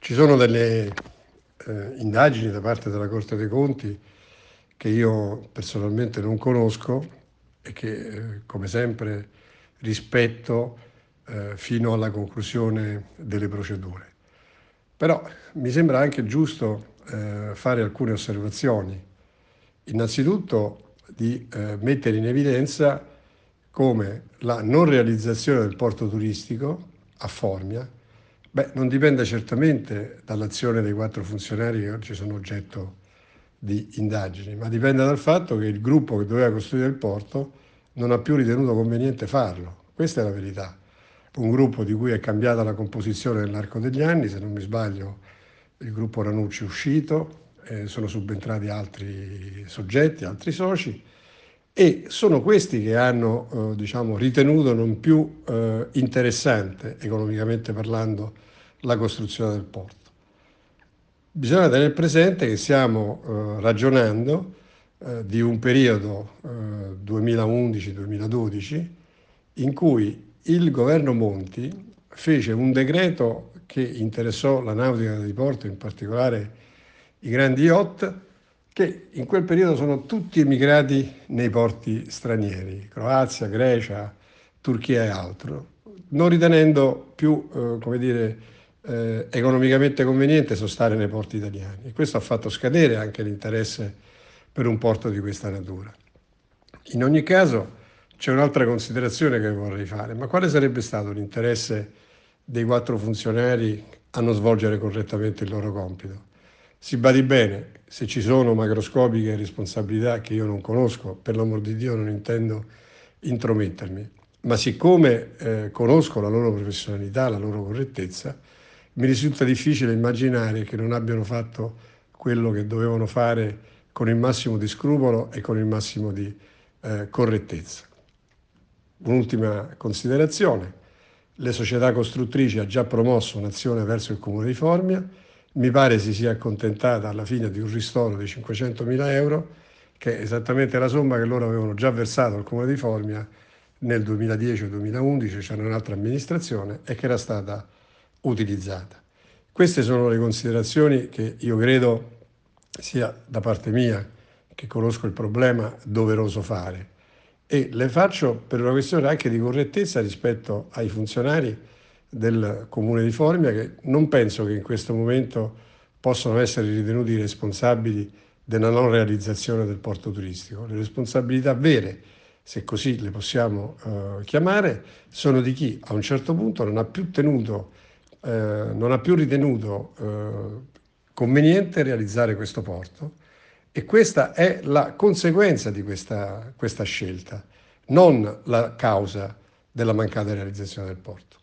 Ci sono delle indagini da parte della Corte dei Conti che io personalmente non conosco e che, come sempre, rispetto fino alla conclusione delle procedure. Però mi sembra anche giusto fare alcune osservazioni. Innanzitutto di mettere in evidenza come la non realizzazione del porto turistico a Formia non dipende certamente dall'azione dei 4 funzionari che oggi sono oggetto di indagini, ma dipende dal fatto che il gruppo che doveva costruire il porto non ha più ritenuto conveniente farlo. Questa è la verità. Un gruppo di cui è cambiata la composizione nell'arco degli anni, se non mi sbaglio il gruppo Ranucci è uscito, sono subentrati altri soggetti, altri soci, e sono questi che hanno ritenuto non più interessante, economicamente parlando, la costruzione del porto. Bisogna tenere presente che stiamo ragionando di un periodo 2011-2012 in cui il governo Monti fece un decreto che interessò la nautica da diporto, in particolare i grandi yacht, che in quel periodo sono tutti emigrati nei porti stranieri, Croazia, Grecia, Turchia e altro, non ritenendo più, economicamente conveniente sostare nei porti italiani. E questo ha fatto scadere anche l'interesse per un porto di questa natura. In ogni caso c'è un'altra considerazione che vorrei fare, ma quale sarebbe stato l'interesse dei 4 funzionari a non svolgere correttamente il loro compito? Si badi bene, se ci sono macroscopiche responsabilità che io non conosco, per l'amor di Dio non intendo intromettermi, ma siccome conosco la loro professionalità, la loro correttezza, mi risulta difficile immaginare che non abbiano fatto quello che dovevano fare con il massimo di scrupolo e con il massimo di correttezza. Un'ultima considerazione: le società costruttrici ha già promosso un'azione verso il Comune di Formia, mi pare si sia accontentata alla fine di un ristoro di 500.000 euro, che è esattamente la somma che loro avevano già versato al Comune di Formia nel 2010 o 2011, c'era un'altra amministrazione, e che era stata utilizzata. Queste sono le considerazioni che io credo sia da parte mia, che conosco il problema, doveroso fare. E le faccio per una questione anche di correttezza rispetto ai funzionari del Comune di Formia, che non penso che in questo momento possano essere ritenuti responsabili della non realizzazione del porto turistico. Le responsabilità vere, se così le possiamo chiamare, sono di chi a un certo punto non ha più ritenuto conveniente realizzare questo porto, e questa è la conseguenza di questa scelta, non la causa della mancata realizzazione del porto.